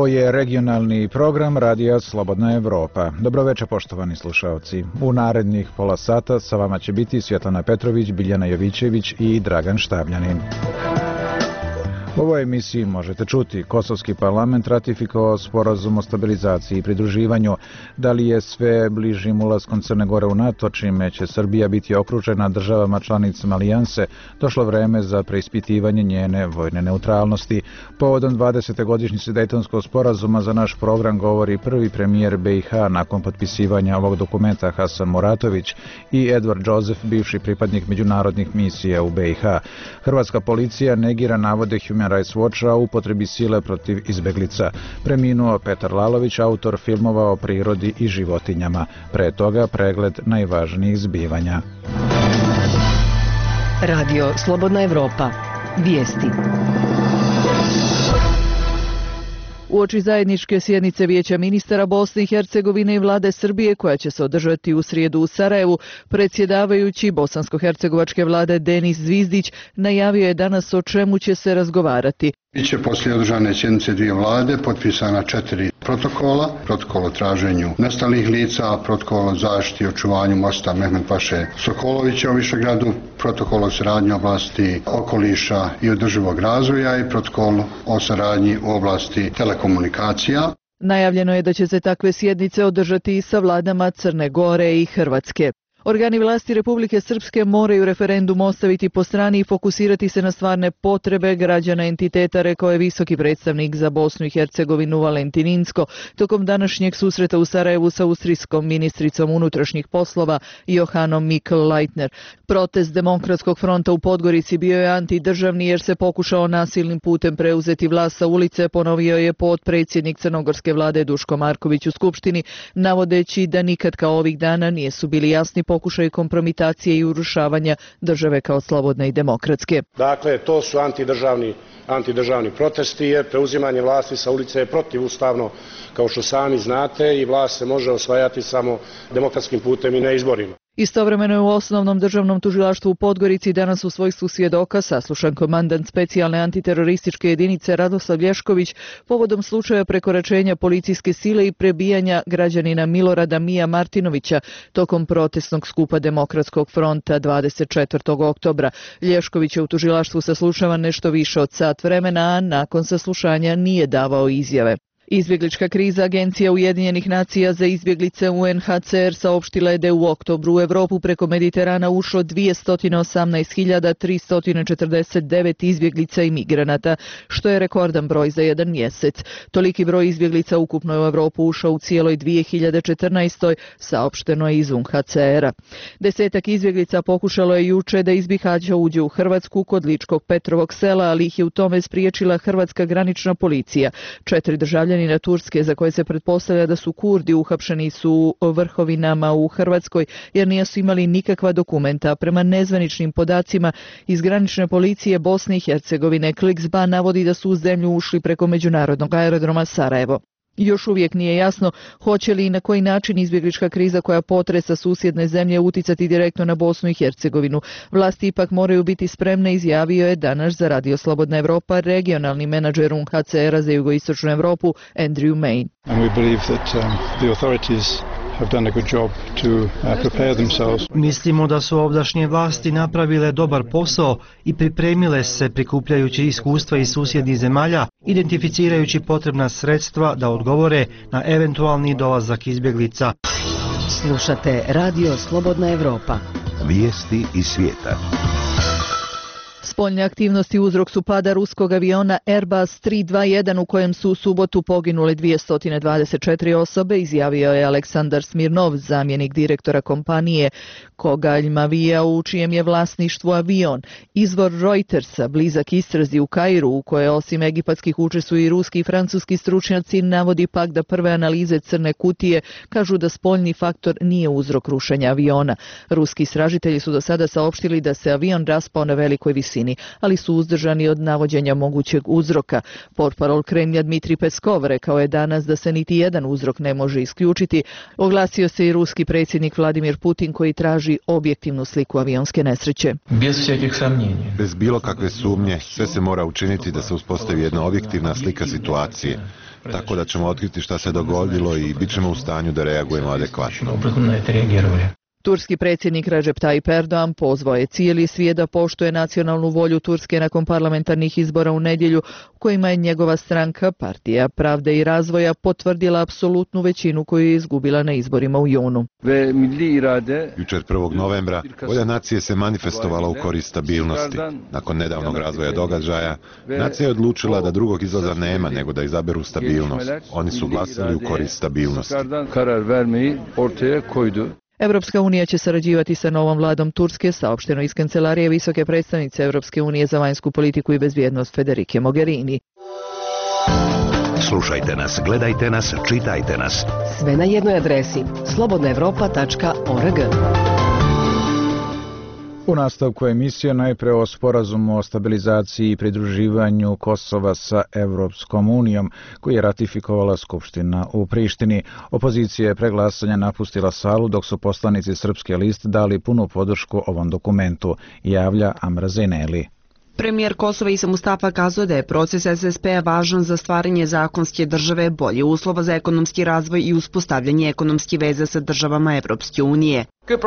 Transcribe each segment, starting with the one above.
je regionalni program Radija Slobodna Evropa. Dobroveče poštovani slušaoci. U narednih pola sata sa vama će biti Svjetlana Petrović, Biljana Jovićević i Dragan Štavljanin. U ovoj emisiji možete čuti: Kosovski parlament ratifikovao sporazum o stabilizaciji i pridruživanju. Da li je sve bližim ulaskom Crne Gore u NATO, čime će Srbija biti okružena državama članicama alijanse, došlo vreme za preispitivanje njene vojne neutralnosti. Povodom 20. godišnjice Dejtonskog sporazuma za naš program govori prvi premijer BiH nakon potpisivanja ovog dokumenta Hasan Muratović i Edward Joseph, bivši pripadnik međunarodnih misija u BiH. Hrvatska policija negira navode Human Rights Watcha u upotrebi sile protiv izbeglica. Preminuo Petar Lalović, autor filmova o prirodi i životinjama. Pre toga pregled najvažnijih zbivanja. Radio Slobodna Evropa. Vijesti. Uoči zajedničke sjednice Vijeća ministara Bosne i Hercegovine i vlade Srbije, koja će se održati u srijedu u Sarajevu, predsjedavajući bosansko-hercegovačke vlade Denis Zvizdić najavio je danas o čemu će se razgovarati. Biće poslije održane sjednice dvije vlade potpisana 4 protokola: protokol o traženju nestalih lica, protokol o zaštiti i očuvanju mosta Mehmed Paše Sokolovića u Višegradu, protokol o saradnji u oblasti okoliša i održivog razvoja i protokol o saradnji u oblasti telekomunikacija. Najavljeno je da će se takve sjednice održati i sa vladama Crne Gore i Hrvatske. Organi vlasti Republike Srpske moraju referendum ostaviti po strani i fokusirati se na stvarne potrebe građana entiteta, rekao je visoki predstavnik za Bosnu i Hercegovinu Valentin Inzko tokom današnjeg susreta u Sarajevu sa austrijskom ministricom unutrašnjih poslova Johanom Mikl-Leitner. Protest Demokratskog fronta u Podgorici bio je antidržavni jer se pokušao nasilnim putem preuzeti vlast sa ulice, ponovio je potpredsjednik crnogorske vlade Duško Marković u Skupštini, navodeći da nikad kao ovih dana nisu bili jasni pokušaj kompromitacije i urušavanja države kao slobodne i demokratske. Dakle, to su antidržavni protesti, jer preuzimanje vlasti sa ulice je protivustavno, kao što sami znate, i vlast se može osvajati samo demokratskim putem i na izborima. Istovremeno je u Osnovnom državnom tužilaštvu u Podgorici danas u svojstvu svjedoka saslušan komandant specijalne antiterorističke jedinice Radoslav Lješković povodom slučaja prekoračenja policijske sile i prebijanja građanina Milorada Mija Martinovića tokom protestnog skupa Demokratskog fronta 24. oktobra. Lješković je u tužilaštvu saslušavan nešto više od sat vremena, a nakon saslušanja nije davao izjave. Izbjeglička kriza. Agencija Ujedinjenih nacija za izbjeglice UNHCR saopštila je da je u oktobru u Evropu preko Mediterana ušlo 218.349 izbjeglica i migranata, što je rekordan broj za jedan mjesec. Toliki broj izbjeglica ukupno je u Evropu ušao u cijeloj 2014. saopšteno je iz UNHCR-a. 10 izbjeglica pokušalo je juče da iz Bihaća uđe u Hrvatsku kod Ličkog Petrovog sela, ali ih je u tome spriječila hrvatska granična policija. 4 državljani na Turske, za koje se pretpostavlja da su Kurdi, uhapšeni su u Vrhovinama u Hrvatskoj jer nisu imali nikakva dokumenta. Prema nezvaničnim podacima iz granične policije Bosne i Hercegovine, Kliksba navodi da su u zemlju ušli preko međunarodnog aerodroma Sarajevo. Još uvijek nije jasno hoće li i na koji način izbjeglička kriza koja potresa susjedne zemlje uticati direktno na Bosnu i Hercegovinu. Vlasti ipak moraju biti spremne, izjavio je danas za Radio Slobodna Evropa regionalni menadžer UNHCR-a za jugoistočnu Evropu Andrew Main. Mislimo da su ovdašnje vlasti napravile dobar posao i pripremile se prikupljajući iskustva iz susjednih zemalja, identificirajući potrebna sredstva da odgovore na eventualni dolazak izbjeglica. Slušate Radio Slobodna Evropa. Vijesti iz svijeta. Spoljne aktivnosti uzrok su pada ruskog aviona Airbus 321 u kojem su u subotu poginule 224 osobe, izjavio je Aleksandar Smirnov, zamjenik direktora kompanije Kogalj-Mavija, u čijem je vlasništvu avion. Izvor Reutersa, blizak istrazi u Kairu, u kojoj osim egipatskih učestvuju i ruski i francuski stručnjaci, navodi pak da prve analize crne kutije kažu da spoljni faktor nije uzrok rušenja aviona. Ruski istražitelji su do sada saopštili da se avion raspao na velikoj visini, ali su uzdržani od navođenja mogućeg uzroka. Portparol Kremlja Dmitrij Peskov rekao je danas da se niti jedan uzrok ne može isključiti. Oglasio se i ruski predsjednik Vladimir Putin, koji traži objektivnu sliku avionske nesreće. Bez bilo kakve sumnje, sve se mora učiniti da se uspostavi jedna objektivna slika situacije. tako da ćemo otkriti šta se dogodilo i bit ćemo u stanju da reagujemo adekvatno. Turski predsjednik Recep Tayyip Erdogan pozvao je cijeli svijet da poštuje nacionalnu volju Turske nakon parlamentarnih izbora u nedjelju, u kojima je njegova stranka, Partija pravde i razvoja, potvrdila apsolutnu većinu koju je izgubila na izborima u junu. Jučer 1. novembra volja nacije se manifestovala u korist stabilnosti. Nakon nedavnog razvoja događaja, nacija je odlučila da drugog izlaza nema nego da izaberu stabilnost. Oni su glasili u korist stabilnosti. Europska unija će sarađivati sa novom vladom Turske, saopšteno iz kancelarije visoke predstavnice Europske unije za vanjsku politiku i bezbjednost Federike Mogherini. Slušajte nas, gledajte nas, čitajte nas. Sve na jednoj adresi slobodnaevropa.org. U nastavku emisije najpre o sporazumu o stabilizaciji i pridruživanju Kosova sa Evropskom unijom, koji je ratifikovala Skupština u Prištini. Opozicija je pre glasanja napustila salu, dok su poslanici Srpske liste dali punu podršku ovom dokumentu, javlja Amra Zeneli. Premijer Kosova Isa Mustafa kazao da je proces SSP-a važan za stvaranje zakonske države, bolje uslova za ekonomski razvoj i uspostavljanje ekonomskih veza sa državama Evropske unije.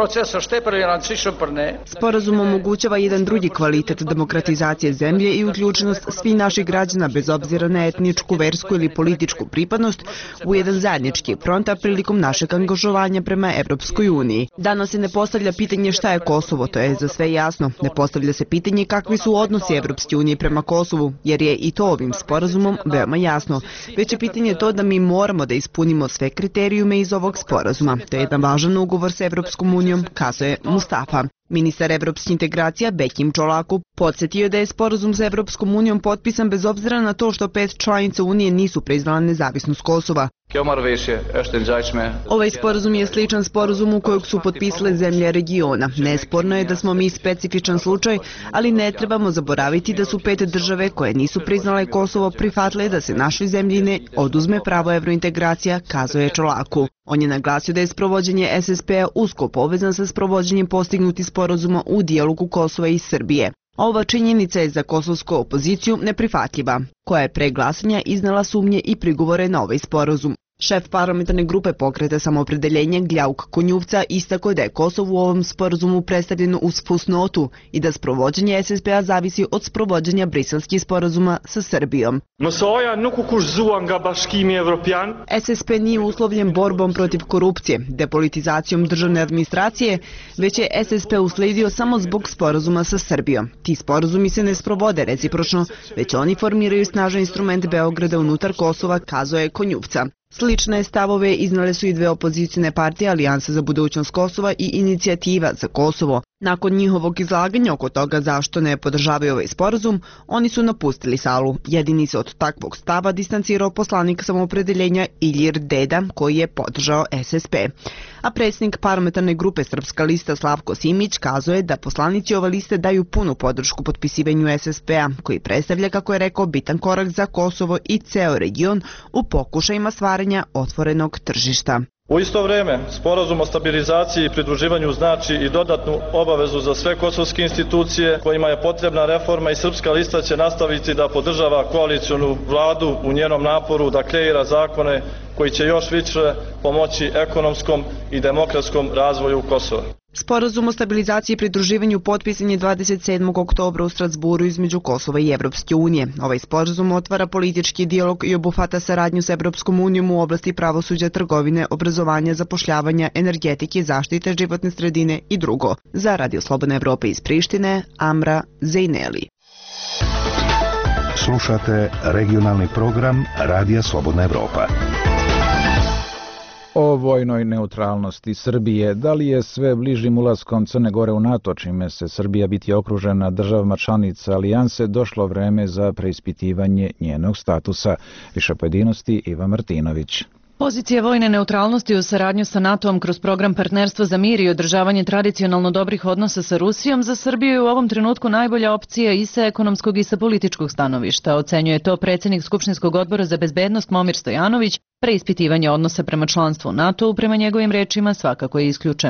Sporazum omogućava jedan drugi kvalitet demokratizacije zemlje i uključenost svih naših građana bez obzira na etničku, versku ili političku pripadnost u jedan zajednički front prilikom našeg angažovanja prema Evropskoj uniji. Danas se ne postavlja pitanje šta je Kosovo, to je za sve jasno. Ne postavlja se pitanje kakvi su odnosi Evropske unije prema Kosovu, jer je i to ovim sporazumom veoma jasno. Već je pitanje to da mi moramo da ispunimo sve kriterijume iz ovog sporazuma. To je jedan važan ugovor sa Evropskom unijom, kazuje Mustafa. Ministar evropskih integracija Bekim Čolaku podsjetio da je sporazum sa Evropskom unijom potpisan bez obzira na to što 5 članica Unije nisu priznala nezavisnost Kosova. Ovaj sporazum je sličan sporazumu kojeg su potpisale zemlje regiona. Nesporno je da smo mi specifičan slučaj, ali ne trebamo zaboraviti da su 5 države koje nisu priznale Kosovo prihvatile da se našoj zemlji ne oduzme pravo evrointegracija, kazuje Čolaku. On je naglasio da je sprovođenje SSP-a usko povezan sa sprovođenjem postignutih sporazuma u dijalogu Kosova i Srbije. Ova činjenica je za kosovsku opoziciju neprihvatljiva, koja je pre glasanja iznela sumnje i prigovore na ovaj sporazum. Šef parlamentarne grupe Pokreta samoopredeljenja Gljauk Konjuvca istakao da je Kosovo u ovom sporazumu predstavljeno uz fusnotu i da sprovođenje SSP-a zavisi od sprovođenja briselskih sporazuma sa Srbijom. SSP nije uslovljen borbom protiv korupcije, depolitizacijom državne administracije, već je SSP usledio samo zbog sporazuma sa Srbijom. Ti sporazumi se ne sprovode recipročno, već oni formiraju snažan instrument Beograda unutar Kosova, kazuje Konjuvca. Slične stavove iznale su i dve opozicijne partije, Alijansa za budućnost Kosova i Inicijativa za Kosovo. Nakon njihovog izlaganja oko toga zašto ne podržavaju ovaj sporazum, oni su napustili salu. Jedini se od takvog stava distancirao poslanik samoopredeljenja Ilir Deda, koji je podržao SSP. A predsjednik parlamentarne grupe Srpska lista Slavko Simić kazao je da poslanici ove liste daju punu podršku potpisivanju SSP-a, koji predstavlja, kako je rekao, bitan korak za Kosovo i ceo region u pokušajima stvaranja otvorenog tržišta. U isto vrijeme, sporazum o stabilizaciji i pridruživanju znači i dodatnu obavezu za sve kosovske institucije kojima je potrebna reforma i Srpska lista će nastaviti da podržava koalicionu vladu u njenom naporu da kreira zakone koji će još više pomoći ekonomskom i demokratskom razvoju Kosova. Sporazum o stabilizaciji i pridruživanju potpisan je 27. oktobra u Strasburu između Kosova i Evropske unije. Ovaj sporazum otvara politički dijalog i obuhvata saradnju s Evropskom unijom u oblasti pravosuđa, trgovine, obrazovanja, zapošljavanja, energetike, zaštite životne sredine i drugo. Za Radio Slobodna Evropa iz Prištine, Amra Zejneli. Slušate regionalni program Radija Slobodna Evropa. O vojnoj neutralnosti Srbije, da li je sve bližim ulaskom Crne Gore u NATO, čime se Srbija biti okružena državama članica alijanse, došlo vreme za preispitivanje njenog statusa. Više pojedinosti Iva Martinović. Pozicija vojne neutralnosti u saradnju sa NATO-om kroz program Partnerstvo za mir i održavanje tradicionalno dobrih odnosa sa Rusijom za Srbiju je u ovom trenutku najbolja opcija i sa ekonomskog i sa političkog stanovišta, ocenjuje to predsjednik Skupštinskog odbora za bezbednost Momir Stojanović. Preispitivanje odnosa prema članstvu u NATO-u prema njegovim rečima svakako je isključeno.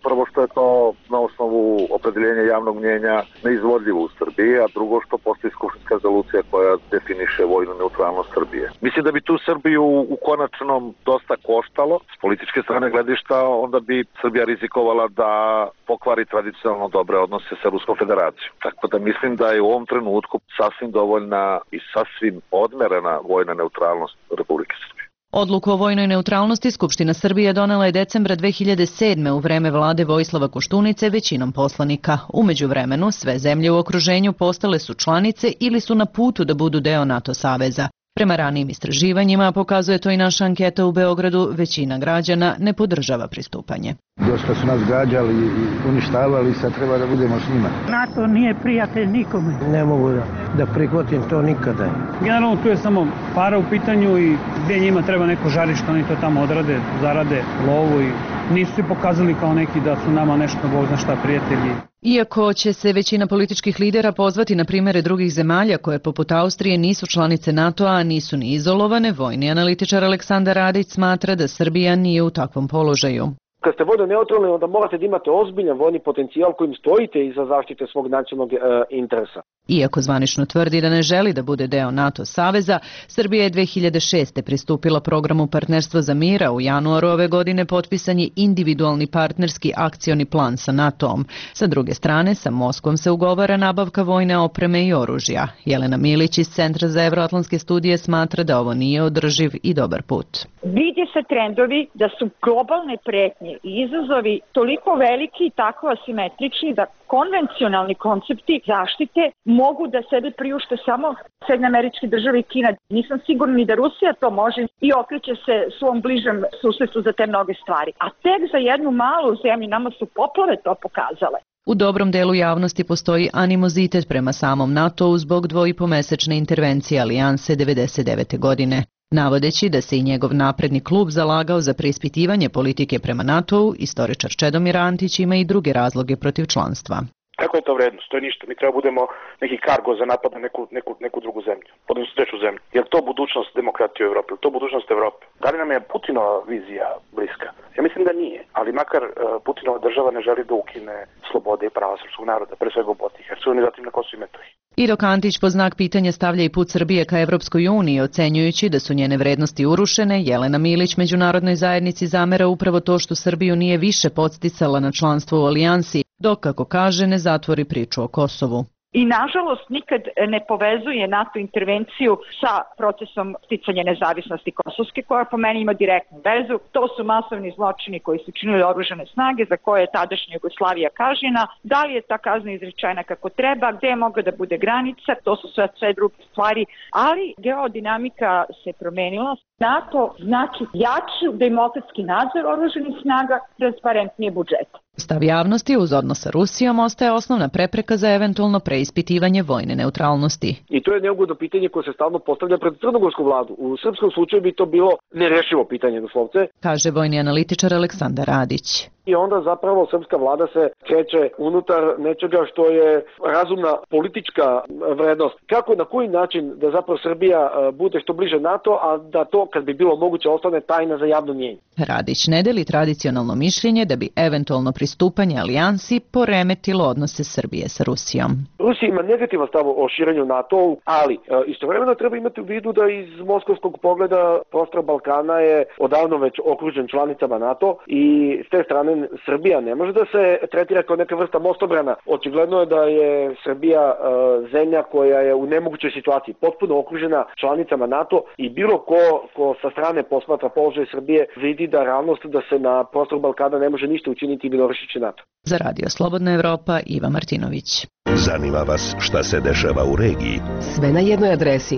Prvo što je to na osnovu opredeljenja javnog mnjenja neizvodljivo u Srbiji, a drugo što postoji skupštinska rezolucija koja definiše vojnu neutralnost Srbije. Mislim da bi tu Srbiju u konačnom dosta koštalo. S političke strane gledišta onda bi Srbija rizikovala da pokvari tradicionalno dobre odnose sa Ruskom federacijom. Tako da mislim da je u ovom trenutku sasvim dovoljna i sasvim odmerena vojna neutralnost Republike Srbije. Odluku o vojnoj neutralnosti Skupština Srbije donela je decembra 2007. u vreme vlade Vojislava Koštunice većinom poslanika. U međuvremenu sve zemlje u okruženju postale su članice ili su na putu da budu deo NATO saveza. Prema ranijim istraživanjima, pokazuje to i naša anketa u Beogradu, većina građana ne podržava pristupanje. Dosta su nas gađali i uništavali, sad treba da budemo s njima. NATO nije prijatelj nikome. Ne mogu da prihvatim to nikada. Generalno tu je samo para u pitanju i gdje njima treba neko žarište, oni to tamo odrade, zarade lovu i nisu se pokazali kao neki da su nama nešto, Bog zna šta, prijatelji. Iako će se većina političkih lidera pozvati na primere drugih zemalja koje poput Austrije nisu članice NATO-a, a nisu ni izolovane, vojni analitičar Aleksandar Radić smatra da Srbija nije u takvom položaju. Kad ste vojno neutralni, onda morate da imate ozbiljan vojni potencijal kojim stojite iza zaštite svog nacionalnog interesa. Iako zvanično tvrdi da ne želi da bude deo NATO saveza, Srbija je 2006. pristupila programu Partnerstva za mir, a u januaru ove godine potpisan je individualni partnerski akcioni plan sa NATO-om. Sa druge strane, sa Moskvom se ugovara nabavka vojne opreme i oružja. Jelena Milić iz Centra za evroatlantske studije smatra da ovo nije održiv i dobar put. Vide se trendovi da su globalne pretnje i izazovi toliko veliki i tako asimetrični da konvencionalni koncepti zaštite mogu da sebe priušte samo Sjedinjene Američke Države i Kina. Nisam sigurna ni da Rusija to može i okreće se svom bližem susretu za te mnoge stvari. A tek za jednu malu zemlju, nama su poplave to pokazale. U dobrom delu javnosti postoji animozitet prema samom NATO-u zbog dvojipomesečne intervencije alijanse 1999. godine. Navodeći da se i njegov napredni klub zalagao za preispitivanje politike prema NATO-u, istoričar Čedomir Antić ima i druge razloge protiv članstva. Kako je to vrednost? To je ništa. Mi treba budemo neki kargo za napad na neku drugu zemlju, odnosno treću zemlju. Je li to budućnost demokratije u Evropi? Je li to budućnost Evrope? Da li nam je Putinova vizija bliska? Ja mislim da nije, ali makar Putinova država ne želi da ukine slobode i prava srpskog naroda, pre svega u Bosni i Hercegovini, zatim na Kosovu i Metohiji. I dok Antić po znak pitanja stavlja i put Srbije ka Evropskoj uniji, ocenjujući da su njene vrednosti urušene, Jelena Milić međunarodnoj zajednici zamera upravo to što Srbiju nije više podsticala na članstvo u alijansi, dok, kako kaže, ne zatvori priču o Kosovu. I nažalost nikad ne povezuje NATO intervenciju sa procesom sticanja nezavisnosti Kosovske, koja po meni ima direktnu vezu. To su masovni zločini koji su činili oružane snage, za koje je tadašnja Jugoslavija kažnjena. Da li je ta kazna izrečena kako treba, gde je mogla da bude granica, to su sve druge stvari, ali geodinamika se promenila. NATO znači jači demokratski nadzor oružanih snaga, transparentnije budžet. Stav javnosti uz odnos sa Rusijom ostaje osnovna prepreka za eventualno preispitivanje vojne neutralnosti. I to je neugodno pitanje koje se stalno postavlja pred crnogorsku vladu. U srpskom slučaju bi to bilo nerešivo pitanje, doslovce, kaže vojni analitičar Aleksandar Radić. I onda zapravo srpska vlada se kreće unutar nečega što je razumna politička vrednost. Kako, na koji način da zapravo Srbija bude što bliže NATO, a da to, kad bi bilo moguće, ostane tajna za javno mnjenje. Radić ne deli tradicionalno mišljenje da bi eventualno pristupanje alijansi poremetilo odnose Srbije sa Rusijom. Rusija ima negativan stav o širenju NATO-u, ali istovremeno treba imati u vidu da iz moskovskog pogleda prostor Balkana je odavno već okružen članicama NATO i s te strane Srbija ne može da se tretira kao neka vrsta mostobrana. Očigledno je da je Srbija zemlja koja je u nemogućoj situaciji, potpuno okružena članicama NATO i bilo ko sa strane posmatra položaj Srbije vidi da realnost da se na prostoru Balkana ne može ništa učiniti bilo vršići NATO. Za Radio Slobodna Evropa, Iva Martinović. Zanima vas šta se dešava u regiji? Sve na jednoj adresi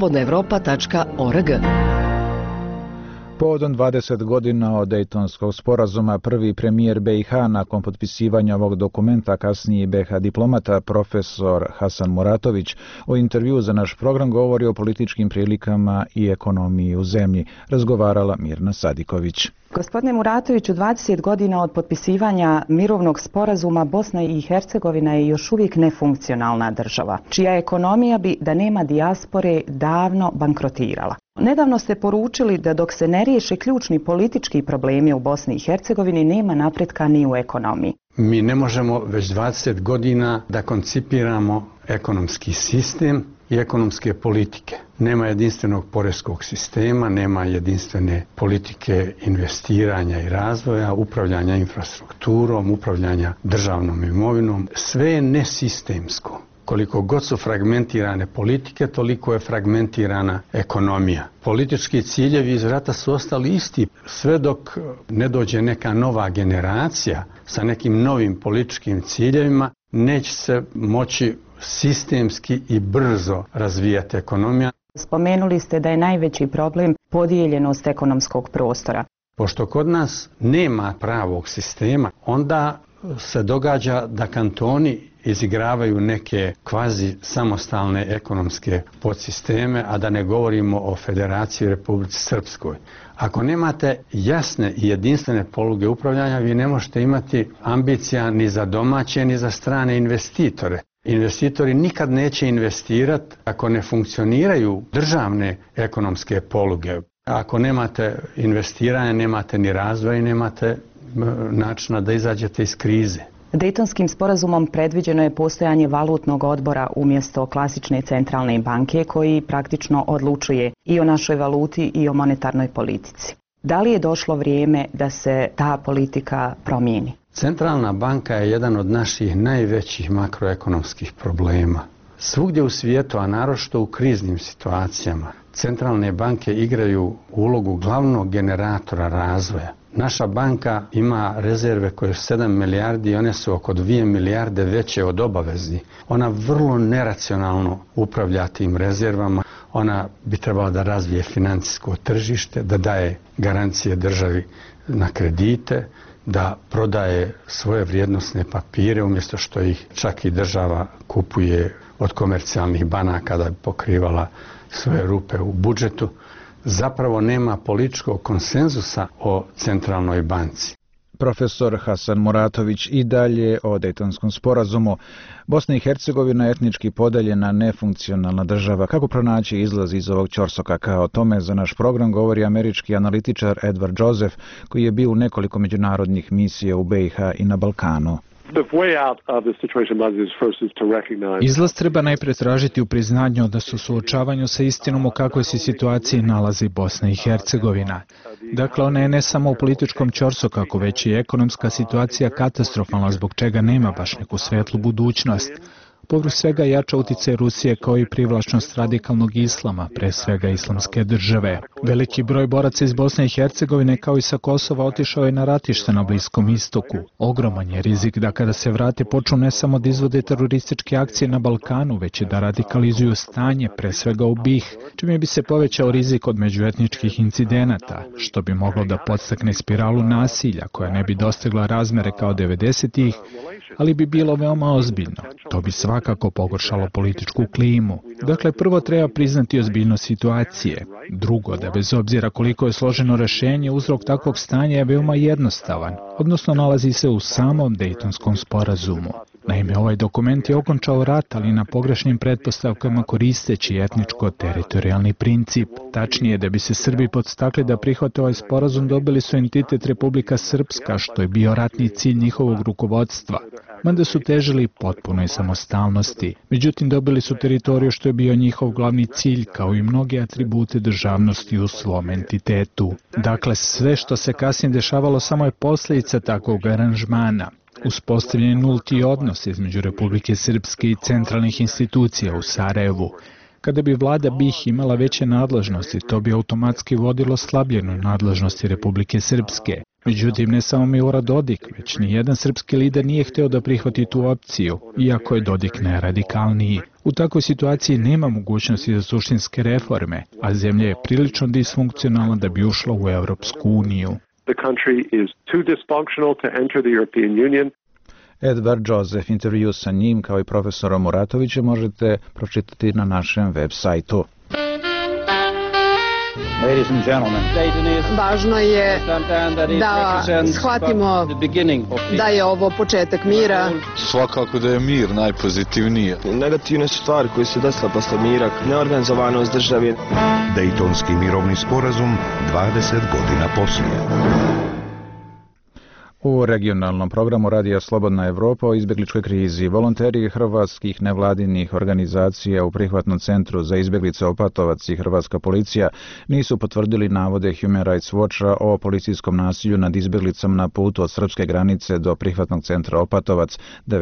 slobodnaevropa.org. Povodom 20 godina od Dejtonskog sporazuma, prvi premijer BiH nakon potpisivanja ovog dokumenta, kasniji BiH diplomata, profesor Hasan Muratović, u intervju za naš program govori o političkim prilikama i ekonomiji u zemlji. Razgovarala Mirna Sadiković. Gospodine Muratoviću, 20 godina od potpisivanja mirovnog sporazuma Bosna i Hercegovina je još uvijek nefunkcionalna država, čija ekonomija bi, da nema dijaspore, davno bankrotirala. Nedavno ste poručili da dok se ne riješe ključni politički problemi u Bosni i Hercegovini nema napretka ni u ekonomiji. Mi ne možemo već 20 godina da koncipiramo ekonomski sistem i ekonomske politike. Nema jedinstvenog poreskog sistema, nema jedinstvene politike investiranja i razvoja, upravljanja infrastrukturom, upravljanja državnom imovinom. Sve je nesistemsko. Koliko god su fragmentirane politike, toliko je fragmentirana ekonomija. Politički ciljevi iz rata su ostali isti. Sve dok ne dođe neka nova generacija sa nekim novim političkim ciljevima, neće se moći sistemski i brzo razvijati ekonomija. Spomenuli ste da je najveći problem podijeljenost ekonomskog prostora. Pošto kod nas nema pravog sistema, onda se događa da kantoni izigravaju neke kvazi samostalne ekonomske podsisteme, a da ne govorimo o Federaciji u Republici Srpskoj. Ako nemate jasne i jedinstvene poluge upravljanja, vi ne možete imati ambicija ni za domaće, ni za strane investitore. Investitori nikad neće investirati ako ne funkcioniraju državne ekonomske poluge. Ako nemate investiranja, nemate ni razvoja i nemate načina da izađete iz krize. Dejtonskim sporazumom predviđeno je postojanje valutnog odbora umjesto klasične centralne banke koji praktično odlučuje i o našoj valuti i o monetarnoj politici. Da li je došlo vrijeme da se ta politika promijeni? Centralna banka je jedan od naših najvećih makroekonomskih problema. Svugdje u svijetu, a naročito u kriznim situacijama, centralne banke igraju ulogu glavnog generatora razvoja. Naša banka ima rezerve koje su 7 milijardi i one su oko 2 milijarde veće od obavezni. Ona vrlo neracionalno upravlja tim rezervama. Ona bi trebala da razvije financijsko tržište, da daje garancije državi na kredite, da prodaje svoje vrijednosne papire umjesto što ih čak i država kupuje od komercijalnih banaka da bi pokrivala svoje rupe u budžetu. Zapravo nema političkog konsenzusa o centralnoj banci. Profesor Hasan Muratović i dalje o Dejtonskom sporazumu. Bosna i Hercegovina je etnički podeljena, nefunkcionalna država. Kako pronaći izlaz iz ovog ćorsokaka? O tome za naš program govori američki analitičar Edward Joseph, koji je bio u nekoliko međunarodnih misija u BiH i na Balkanu. Izlaz treba najprije tražiti u priznanju da su suočavanju sa istinom u kakvoj se situaciji nalazi Bosna i Hercegovina. Dakle, ona je ne samo u političkom ćorsokaku, već i ekonomska situacija katastrofalna, zbog čega nema baš neku svetlu budućnost. Povrh svega jača uticaj Rusije kao i privlačnost radikalnog islama, pre svega islamske države. Veliki broj boraca iz Bosne i Hercegovine kao i sa Kosova otišao je na ratište na Bliskom istoku. Ogroman je rizik da kada se vrate počnu ne samo da izvode terorističke akcije na Balkanu, već i da radikalizuju stanje, pre svega u BiH, čime bi se povećao rizik od međuetničkih incidenata, što bi moglo da podstakne spiralu nasilja koja ne bi dostigla razmere kao 90-ih, ali bi bilo veoma ozbiljno. To bi svakako pogoršalo političku klimu. Dakle, prvo treba priznati ozbiljnost situacije. Drugo, da bez obzira koliko je složeno rješenje, uzrok takvog stanja je veoma jednostavan, odnosno nalazi se u samom Dejtonskom sporazumu. Naime, ovaj dokument je okončao rat, ali na pogrešnim pretpostavkama koristeći etničko-teritorijalni princip. Tačnije, da bi se Srbi podstakli da prihvate ovaj sporazum, dobili su entitet Republika Srpska, što je bio ratni cilj njihovog rukovodstva, mada su težili potpunoj samostalnosti. Međutim, dobili su teritoriju što je bio njihov glavni cilj, kao i mnoge atribute državnosti u svom entitetu. Dakle, sve što se kasnije dešavalo samo je posljedica takvog aranžmana. Uspostavljen je nulti odnos između Republike Srpske i centralnih institucija u Sarajevu. Kada bi vlada BiH imala veće nadležnosti, to bi automatski vodilo slabljenoj nadležnosti Republike Srpske. Međutim, ne samo Milorad Dodik, već ni jedan srpski lider nije hteo da prihvati tu opciju, iako je Dodik najradikalniji. U takvoj situaciji nema mogućnosti za suštinske reforme, a zemlja je prilično disfunkcionalna da bi ušla u Evropsku uniju. Edward Joseph, intervju sa njim kao i profesorom Muratovićem možete pročitati na našem web sajtu. Važno je da shvatimo da je ovo početak mira. Svakako da je mir najpozitivnije. Negativne su stvari koje se desile posle mira, neorganizovanost države. Dejtonski mirovni sporazum 20 godina poslije. U regionalnom programu Radija Slobodna Evropa o izbjegličkoj krizi volonteri hrvatskih nevladinih organizacija u prihvatnom centru za izbjeglice Opatovac i hrvatska policija nisu potvrdili navode Human Rights Watcha o policijskom nasilju nad izbjeglicom na putu od srpske granice do prihvatnog centra Opatovac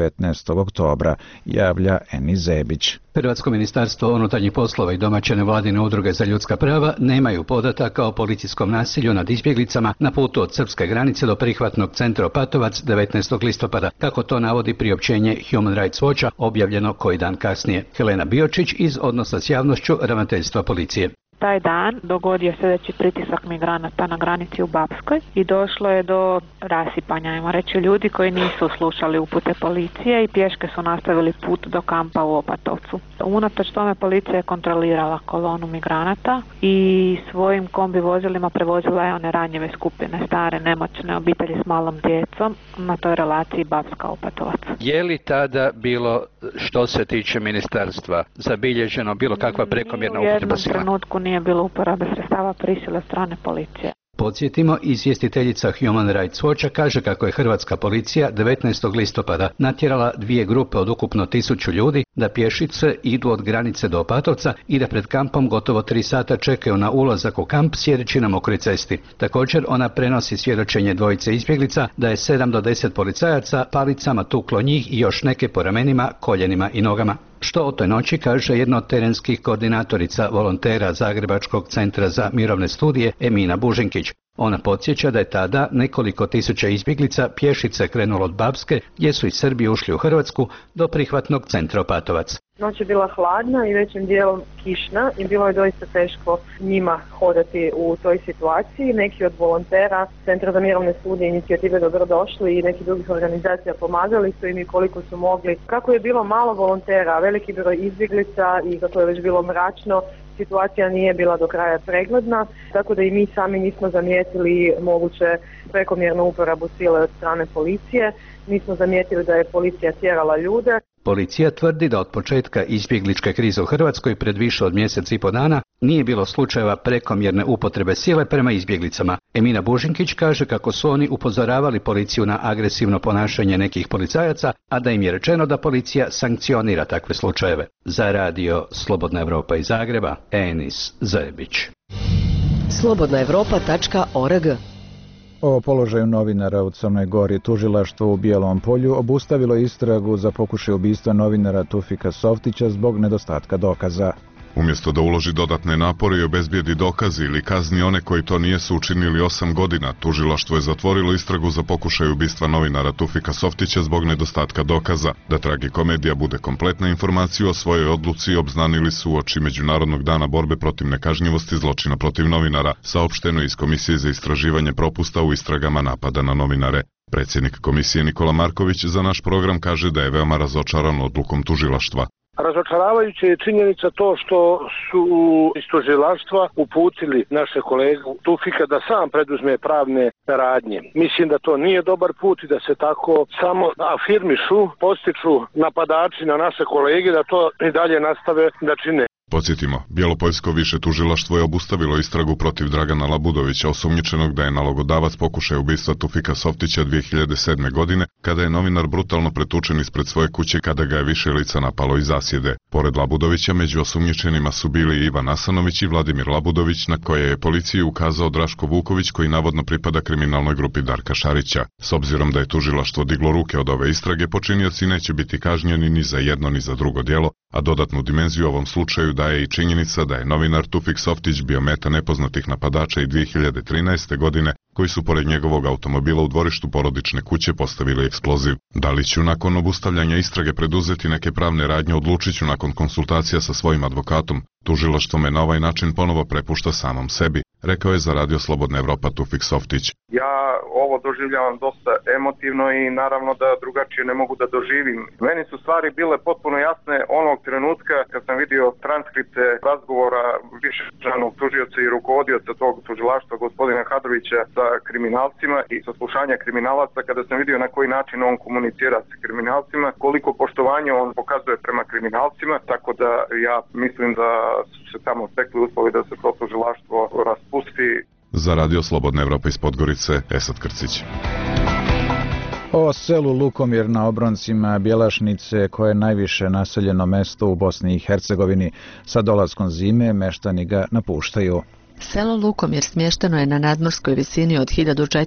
19. oktobra, javlja Eni Zebić. Hrvatsko ministarstvo unutarnjih poslova i domaće nevladine udruge za ljudska prava nemaju podataka o policijskom nasilju nad izbjeglicama na putu od srpske granice do prihvatnog centra Opatovac 19. listopada, kako to navodi priopćenje Human Rights Watcha objavljeno koji dan kasnije. Helena Biočić iz Odnosa s javnošću ravnateljstva policije. Taj dan dogodio se veći pritisak migranata na granici u Bapskoj i došlo je do rasipanja, ajmo reći, ljudi koji nisu slušali upute policije i pješke su nastavili put do kampa u Opatovcu. Unatoč tome policija je kontrolirala kolonu migranata i svojim kombi vozilima prevozila je one ranjive skupine, stare, nemoćne obitelji s malom djecom na toj relaciji Bapska-Opatovac. Je li tada bilo, što se tiče ministarstva, zabilježeno bilo kakva prekomjerna upotreba sile? U jednom trenutku nije bilo uporabe sredstava prisile strane policije. Podsjetimo, izvjestiteljica Human Rights Watcha kaže kako je hrvatska policija 19. listopada natjerala 2 grupe od ukupno 1000 ljudi da pješice idu od granice do Opatovca i da pred kampom gotovo 3 sata čekaju na ulazak u kamp sjedeći na mokroj cesti. Također ona prenosi svjedočenje dvojice izbjeglica da je 7 do 10 policajaca palicama tuklo njih i još neke po ramenima, koljenima i nogama. Što o toj noći kaže jedna od terenskih koordinatorica volontera Zagrebačkog centra za mirovne studije Emina Bužinkić. Ona podsjeća da je tada nekoliko tisuća izbjeglica pješice krenulo od Bapske, gdje su iz Srbije ušli u Hrvatsku, do prihvatnog centra Opatovac. Noć je bila hladna i većim dijelom kišna i bilo je doista teško njima hodati u toj situaciji. Neki od volontera Centra za mirovne studije inicijative Dobrodošli i neki drugih organizacija pomagali su im i koliko su mogli. Kako je bilo malo volontera, veliki broj izbjeglica i kako je već bilo mračno, situacija nije bila do kraja pregledna, tako da i mi sami nismo zamijetili moguće prekomjernu uporabu sile od strane policije. Nismo zamijetili da je policija tjerala ljude. Policija tvrdi da od početka izbjegličke krize u Hrvatskoj pred više od mjesec i po dana nije bilo slučajeva prekomjerne upotrebe sile prema izbjeglicama. Emina Bužinkić kaže kako su oni upozoravali policiju na agresivno ponašanje nekih policajaca, a da im je rečeno da policija sankcionira takve slučajeve. Za radio Slobodna Evropa iz Zagreba, Enis Zebić. slobodnaevropa.org. O položaju novinara u Crnoj Gori tužilaštvo u Bijelom Polju obustavilo istragu za pokušaj ubistva novinara Tufika Softića zbog nedostatka dokaza. Umjesto da uloži dodatne napore i obezbijedi dokazi ili kazni one koji to nijesu učinili 8 godina, tužilaštvo je zatvorilo istragu za pokušaj ubistva novinara Tufika Softića zbog nedostatka dokaza. Da tragikomedija bude kompletna, informaciju o svojoj odluci obznanili su uoči Međunarodnog dana borbe protiv nekažnjivosti zločina protiv novinara, saopšteno iz Komisije za istraživanje propusta u istragama napada na novinare. Predsjednik komisije Nikola Marković za naš program kaže da je veoma razočaran odlukom tužilaštva. Razočaravajuće je činjenica to što su iz tužilaštva uputili naše kolegu Tufika da sam preduzme pravne radnje. Mislim da to nije dobar put i da se tako samo afirmišu, postiču napadači na naše kolege da to i dalje nastave da čine. Podsjetimo, Bjelopoljsko više tužilaštvo je obustavilo istragu protiv Dragana Labudovića, osumnjičenog da je nalogodavac pokušaja ubistva Tufika Softića 2007. godine, kada je novinar brutalno pretučen ispred svoje kuće kada ga je više lica napalo iz zasjede. Pored Labudovića, među osumnjičenima su bili Ivan Asanović i Vladimir Labudović, na koje je policiji ukazao Draško Vuković, koji navodno pripada kriminalnoj grupi Darka Šarića. S obzirom da je tužilaštvo diglo ruke od ove istrage, počinioci neće biti kažnjeni ni za jedno ni za drugo djelo, a dodatnu dimenziju ovom slučaju daje i činjenica da je novinar Tufik Softić bio meta nepoznatih napadača i 2013. godine, koji su pored njegovog automobila u dvorištu porodične kuće postavili eksploziv. Da li ću nakon obustavljanja istrage preduzeti neke pravne radnje, odlučit ću nakon konsultacija sa svojim advokatom. Tužilaštvo me na ovaj način ponovo prepušta samom sebi, rekao je za radio Slobodna Evropa Tufik Softić. Ja ovo ovo doživljavam dosta emotivno i naravno da drugačije ne mogu da doživim. Meni su stvari bile potpuno jasne onog trenutka kad sam vidio transkripte razgovora višestranog tužioca i rukovodioca tog tužilaštva gospodina Hadrovića sa kriminalcima i saslušanja kriminalaca, kada sam vidio na koji način on komunicira sa kriminalcima, koliko poštovanja on pokazuje prema kriminalcima, tako da ja mislim da su se tamo stekli uslovi da se to tužilaštvo raspusti. Za Radio Slobodna Evropa iz Podgorice, Esad Krcić. O selu Lukomir na obroncima Bjelašnice, koje je najviše naseljeno mesto u Bosni i Hercegovini, sa dolaskom zime meštani ga napuštaju. Selo Lukomir smješteno je na nadmorskoj visini od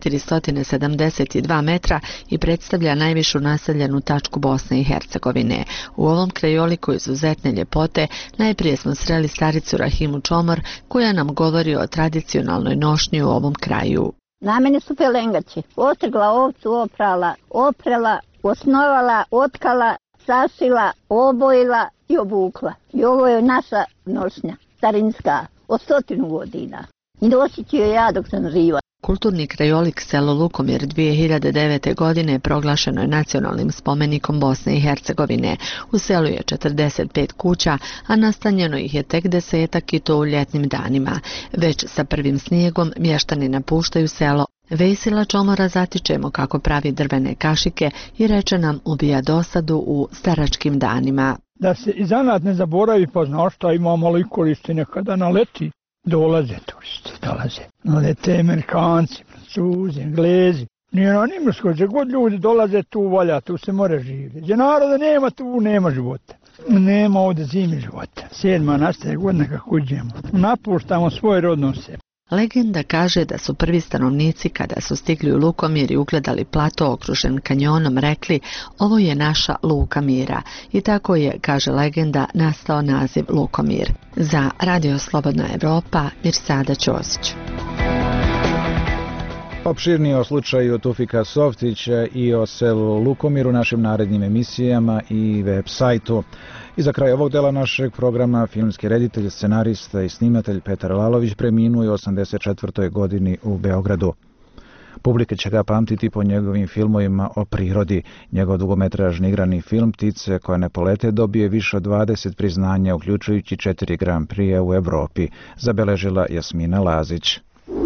1472 metra i predstavlja najvišu naseljenu tačku Bosne i Hercegovine. U ovom krajoliku izuzetne ljepote najprije smo sreli staricu Rahimu Čomor, koja nam govori o tradicionalnoj nošnji u ovom kraju. Na mene su pelengači. Otrgla ovcu, oprala, osnovala, otkala, sašila, obojila i obukla. I ovo je naša nošnja, starinska, od 100 godina. I nosit ću je ja dok sam živa. Kulturni krajolik selo Lukomir 2009. godine proglašeno je nacionalnim spomenikom Bosne i Hercegovine. U selu je 45 kuća, a nastanjeno ih je tek 10 i to u ljetnim danima. Već sa prvim snijegom mještani napuštaju selo. Vesila Čomora zatičemo kako pravi drvene kašike i reče nam ubija dosadu u staračkim danima. Da se i zanat ne zaboravi, pa znaš šta imamo li koristi, nekada naleti. Dolaze turisti, nalete Amerikanci, Francuzi, Englezi. Nije na Nimrskoj, gdje god ljudi dolaze tu valja, tu se more živjeti. Gdje naroda nema, tu nema života. Nema ovdje zimi života. 7. nastaje godina kako uđemo. Napuštamo svoj rodno sebe. Legenda kaže da su prvi stanovnici kada su stigli u Lukomir i ugledali plato okružen kanjonom rekli ovo je naša Luka mira. I tako je, kaže legenda, nastao naziv Lukomir. Za Radio Slobodna Evropa, Mirsada Ćosić. Opširnije o slučaju Tufika Softića i o selu Lukomir u našim narednim emisijama i web sajtu. I za kraj ovog dela našeg programa filmski reditelj, scenarista i snimatelj Petar Lalović preminuo je u 84. godini u Beogradu. Publika će ga pamtiti po njegovim filmovima o prirodi. Njegov dugometražni igrani film Ptice koje ne polete dobije više od 20 priznanja, uključujući 4 Grand Prix u Evropi, zabeležila Jasmina Lazić.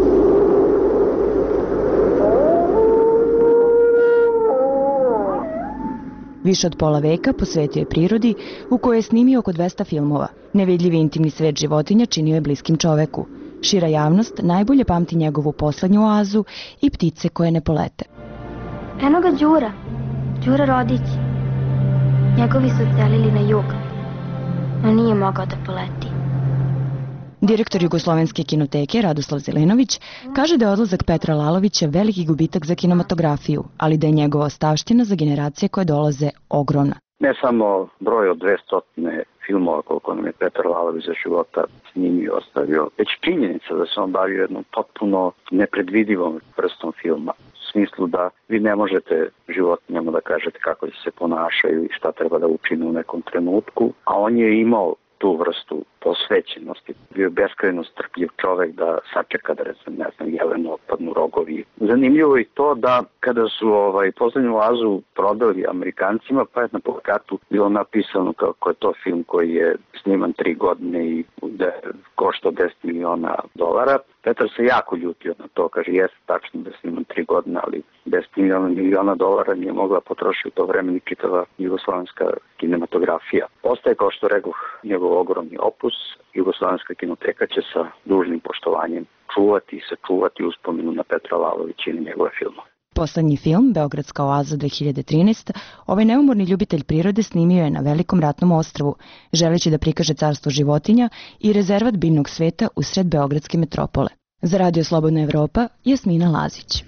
Više od pola veka posvetio je prirodi, u kojoj je snimio oko 200 filmova. Nevidljivi intimni svet životinja činio je bliskim čoveku. Šira javnost najbolje pamti njegovu poslednju oazu i Ptice koje ne polete. Eno ga Đura Rodić. Njegovi su odselili na jug, no nije mogao da poleti. Direktor Jugoslovenske kinoteke Radoslav Zelenović kaže da je odlazak Petra Lalovića veliki gubitak za kinematografiju, ali da je njegova ostavština za generacije koje dolaze ogromna. Ne samo broj od 200 filmova koliko nam je Petar Lalović za života snimio i ostavio, već činjenica da se on bavio jednom potpuno nepredvidivom vrstom filma. U smislu da vi ne možete životinjama da kažete kako se ponašaju i šta treba da učine u nekom trenutku, a on je imao tu vrstu posvećenosti. Bio je beskrajno strpljiv čovek da sačeka da Jelenu otpadnu rogovi. Zanimljivo je i to da kada su poslednju oazu prodali Amerikancima, pa je na plakatu bilo napisano kako je to film koji je sniman 3 godine i da košta $10 miliona. Petar se jako ljutio na to, kaže jeste tačno da je sniman 3 godine, ali $10 miliona nije mogla potrošiti u to vreme ni čitava jugoslovenska kinematografija. Ostaje, kao što rekoh, njegov ogromni opus. Jugoslovenska kinoteka će sa dužnim poštovanjem čuvati i sačuvati uspomenu na Petra Lalovića i na njegove filmove. Poslednji film, Beogradska oaza 2013, ovaj neumorni ljubitelj prirode snimio je na Velikom ratnom ostrvu, želeći da prikaže carstvo životinja i rezervat biljnog sveta usred beogradske metropole. Za Radio Slobodna Evropa, Jasmina Lazić.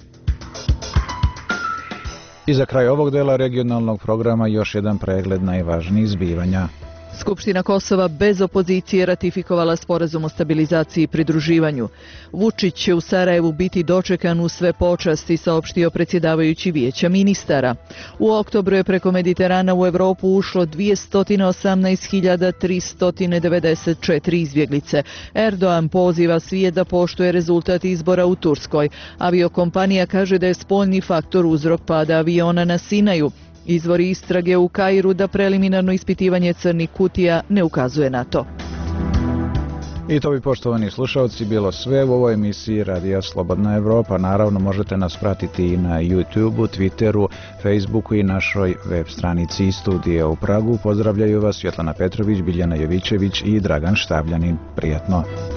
I za kraj ovog dela regionalnog programa još jedan pregled najvažnijih zbivanja. Skupština Kosova bez opozicije ratifikovala sporazum o stabilizaciji i pridruživanju. Vučić će u Sarajevu biti dočekan u sve počasti, saopštio predsjedavajući Vijeća ministara. U oktobru je preko Mediterana u Evropu ušlo 218.394 izbjeglice. Erdogan poziva svijet da poštuje rezultat izbora u Turskoj. Aviokompanija kaže da je spoljni faktor uzrok pada aviona na Sinaju. Izvori istrage u Kairu da preliminarno ispitivanje crnih kutija ne ukazuje na to. I to bi, poštovani slušalci, bilo sve u ovoj emisiji Radija Slobodna Evropa. Naravno, možete nas pratiti i na YouTubeu, Twitteru, Facebooku i našoj web stranici Studija u Pragu. Pozdravljaju vas Svjetlana Petrović, Biljana Jovićević i Dragan Štavljanin. Prijatno!